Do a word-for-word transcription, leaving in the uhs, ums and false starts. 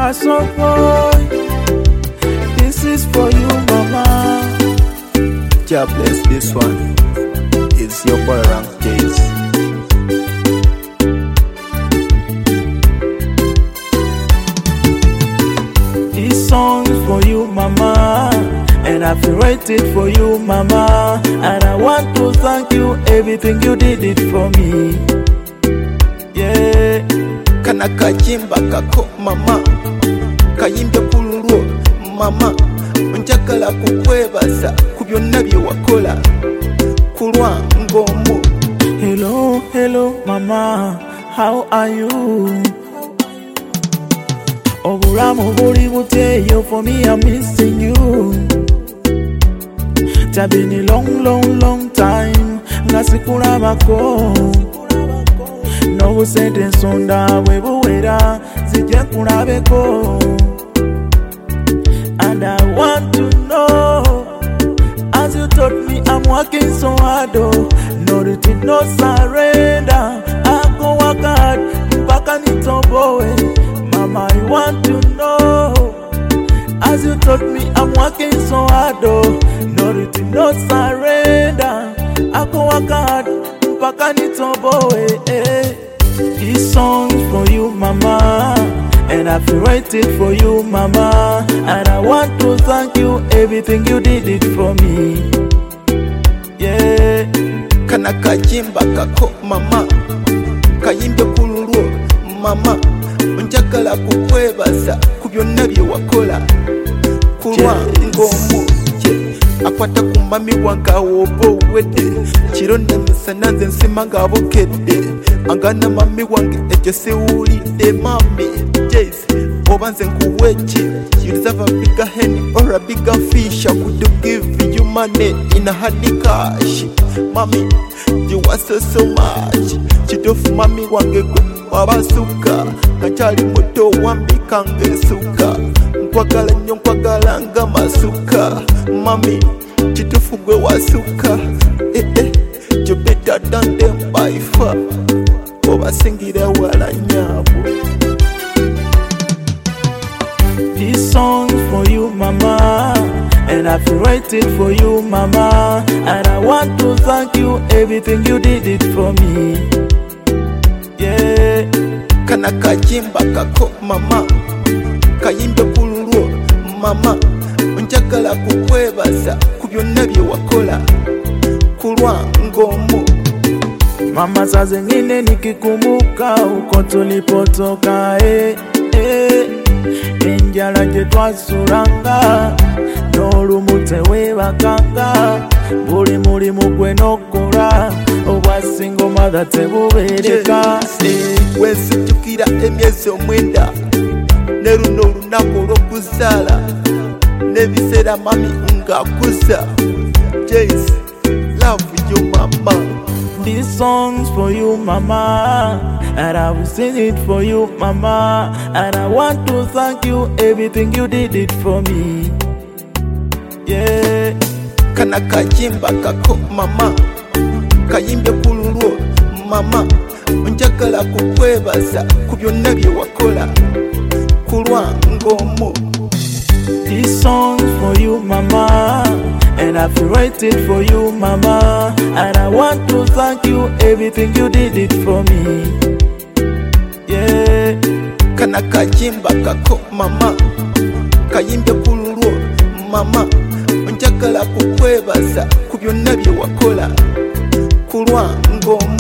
hustle boy. This is for you, mama. God bless this one. It's your boy Rank Days. This song is for you, mama, and I've been waiting for you, mama. And I want to thank you, everything you did it for me. Yeah. Kana kajimba kako mama, kayimbe kululwo mama, njagala kukwebaza ku byonna bye wakola kulwa ng'omu. Hello, hello mama, how are you? Obulamu buli buteeyo, for me I'm missing you. It's been a long, long, long time nga sikulabako. N'obusente ensonda bwe buwera zijje kulabeko. And I want to know, as you taught me I'm working so hard, oh, no retreat, no surrender. I go work hard mpaka nitoboe. Mama, I want to know, as you taught me I'm working so hard, oh, no retreat, no surrender. I go work hard mpaka nitoboe. Eh. This song's for you, mama, and I've been waiting for you, mama. And I want to thank you, everything you did it for me. Yeah. Kana kajimba kako mama, kayimbe kululwo mama, njagala kukwebaza ku byonna bye wakola kulwa ng'omu. Akwata ku mami wange awoba owedde, kiro ne misana nze nsima ng'abokedde. Angana mami wange ekyo siwulidde. Mami Jace, oba nze nkuwe ki? You deserve a bigger hen or a bigger fish. I could give you money in a hard cash. Mami, you are so so much. Kituufu mami wange gwe wabasuka, kakyali muto wambika ng'esuka. Nkwagala nnyo nkwagala nga masuka. Mami, kituufu gwe wasuka. Eh eh, you better than them by far. Obasingira wala nyabo. This song's for you, mama, and I've been waiting for you, mama. And I want to thank you, everything you did it for me. Yeah. Kana kajimba kako mama, kayimbe kululwo mama, njagala kukwebaza ku byonna bye wakola kulwa ng'omu. Mama, saa zingine nikikumbuka uko tulipotoka, eh, eh. Enjala gye twasulanga, n'olumu tewebakanga. Buli mulimu gwe n'okola, obwa single mother tebubeereka. Wensijjukira emyezi omwenda, ne luno olunaku olw'okuzaala, n'ebiseera mami ng'akuza. Jace, love you mama. This song's for you, mama, and I will sing it for you, mama. And I want to thank you, everything you did it for me. Yeah. Kana kajimba kako mama, kayimbe kululwo mama, njagala kukwebaza ku byonna bye wakola kulwa ng'omu. This song's for you, mama, and I've been waiting for you, mama. And I want to thank you, everything you did it for me. Yeah. Kana kajimba kako mama, kayimbe kululwo mama, njagala kukwebaza ku byonna bye wakola kulwa ng'omu.